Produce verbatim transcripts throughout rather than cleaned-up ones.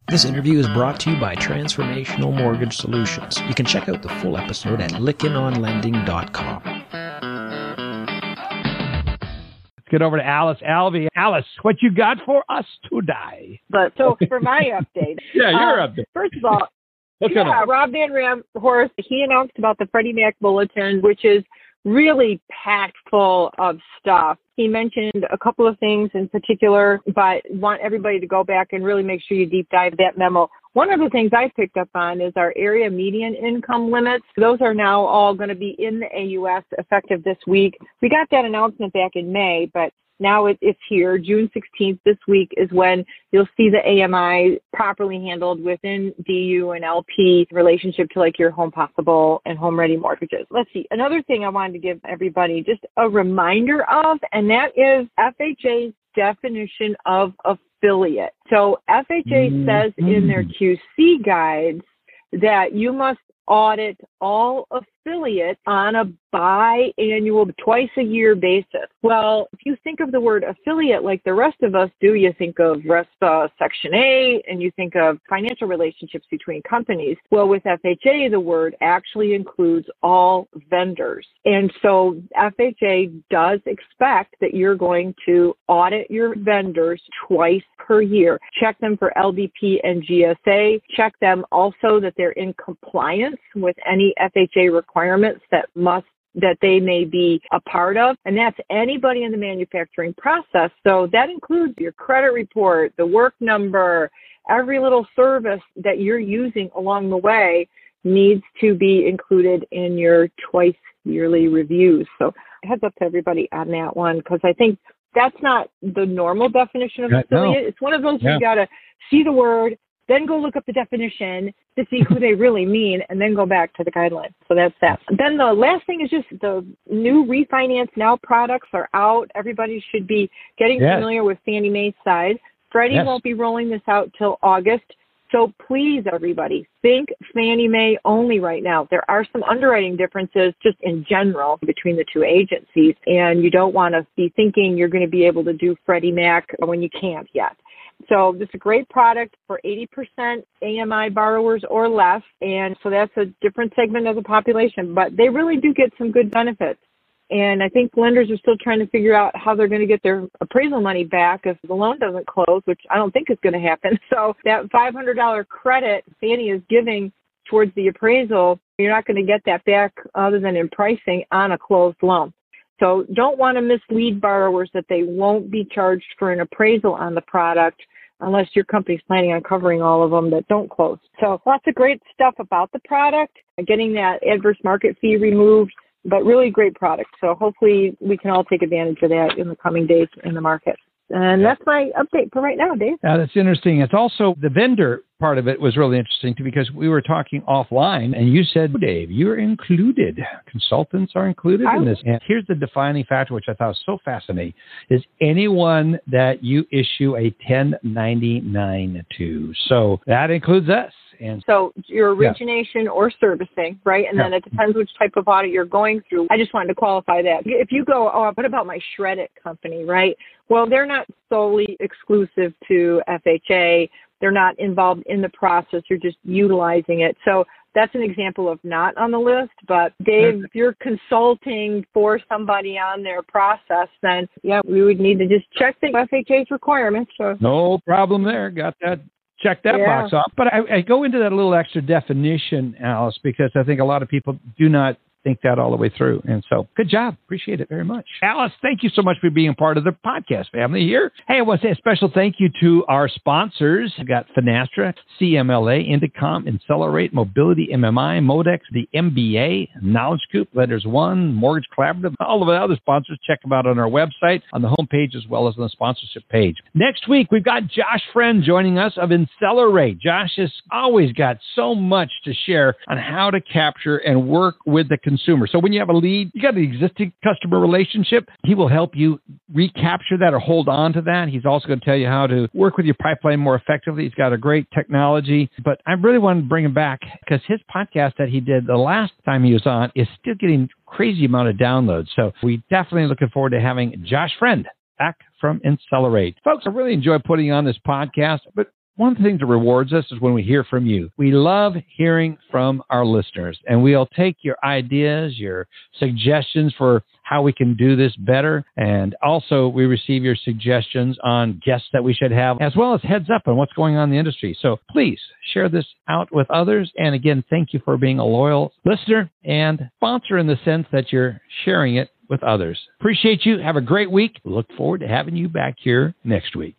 This interview is brought to you by Transformational Mortgage Solutions. You can check out the full episode at lykken on lending dot com. Let's get over to Alice Alvey. Alice, what you got for us today? But so for my update. yeah, your um, update. First of all, What's yeah, going on? Rob Van Ram Horst, he announced about the Freddie Mac Bulletin, which is really packed full of stuff. He mentioned a couple of things in particular, but want everybody to go back and really make sure you deep dive that memo. One of the things I picked up on is our area median income limits. Those are now all going to be in the A U S effective this week. We got that announcement back in May, but now it, it's here. June sixteenth this week is when you'll see the A M I properly handled within D U and L P relationship to like your Home Possible and Home Ready mortgages. Let's see. Another thing I wanted to give everybody just a reminder of, and that is F H A's definition of affiliate. So F H A mm-hmm. says in their Q C guides that you must audit all affiliates on a biannual, twice a year basis. Well, if you think of the word affiliate like the rest of us do, you think of RESPA Section eight and you think of financial relationships between companies. Well, with F H A, the word actually includes all vendors. And so F H A does expect that you're going to audit your vendors twice per year. Check them for L D P and G S A. Check them also that they're in compliance with any F H A requirements that must that they may be a part of. And that's anybody in the manufacturing process. So that includes your credit report, the work number, every little service that you're using along the way needs to be included in your twice yearly reviews. So heads up to everybody on that one, because I think that's not the normal definition of Yeah, affiliate. no. It's one of those Yeah. you got to see the word, then go look up the definition to see who they really mean, and then go back to the guidelines. So that's that. Then the last thing is just the new Refinance Now products are out. Everybody should be getting Yes. familiar with Fannie Mae's side. Freddie Yes. won't be rolling this out till August. So please, everybody, think Fannie Mae only right now. There are some underwriting differences just in general between the two agencies, and you don't want to be thinking you're going to be able to do Freddie Mac when you can't yet. So this is a great product for eighty percent A M I borrowers or less, and so that's a different segment of the population, but they really do get some good benefits. And I think lenders are still trying to figure out how they're going to get their appraisal money back if the loan doesn't close, which I don't think is going to happen. So that five hundred dollars credit Fannie is giving towards the appraisal, you're not going to get that back other than in pricing on a closed loan. So don't want to mislead borrowers that they won't be charged for an appraisal on the product unless your company's planning on covering all of them that don't close. So lots of great stuff about the product, getting that adverse market fee removed, but really great product. So hopefully we can all take advantage of that in the coming days in the market. And that's my update for right now, Dave. Yeah, that's interesting. It's also the vendor part of it was really interesting too, because we were talking offline and you said, Dave, you're included. Consultants are included in this. And here's the defining factor, which I thought was so fascinating, is anyone that you issue a ten ninety-nine to. So that includes us. And so your origination yeah. or servicing, right? And yeah. then it depends which type of audit you're going through. I just wanted to qualify that. If you go, oh, what about my Shred It company, right? Well, they're not solely exclusive to F H A. They're not involved in the process. You're just utilizing it. So that's an example of not on the list. But Dave, if you're consulting for somebody on their process, then yeah, we would need to just check the F H A's requirements. So. No problem there. Got that. Check that yeah. box off. But I, I go into that a little extra definition, Alice, because I think a lot of people do not think that all the way through. And so good job. Appreciate it very much. Alice, thank you so much for being part of the podcast family here. Hey, I want to say a special thank you to our sponsors. We've got Finastra, C M L A, Indicom, Accelerate, Mobility, M M I, Modex, the M B A, Knowledge Coop, Lenders One, Mortgage Collaborative, all of the other sponsors. Check them out on our website, on the homepage, as well as on the sponsorship page. Next week, we've got Josh Friend joining us of Accelerate. Josh has always got so much to share on how to capture and work with the consumer. So when you have a lead, you got an existing customer relationship, he will help you recapture that or hold on to that. He's also going to tell you how to work with your pipeline more effectively. He's got a great technology, but I really wanted to bring him back because his podcast that he did the last time he was on is still getting crazy amount of downloads. So we definitely looking forward to having Josh Friend back from Accelerate. Folks, I really enjoy putting on this podcast, but one of the things that rewards us is when we hear from you. We love hearing from our listeners, and we'll take your ideas, your suggestions for how we can do this better. And also, we receive your suggestions on guests that we should have, as well as heads up on what's going on in the industry. So please share this out with others. And again, thank you for being a loyal listener and sponsor in the sense that you're sharing it with others. Appreciate you. Have a great week. Look forward to having you back here next week.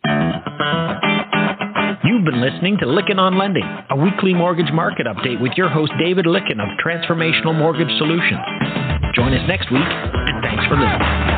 You've been listening to Lykken on Lending, a weekly mortgage market update with your host, David Lykken of Transformational Mortgage Solutions. Join us next week, and thanks for listening.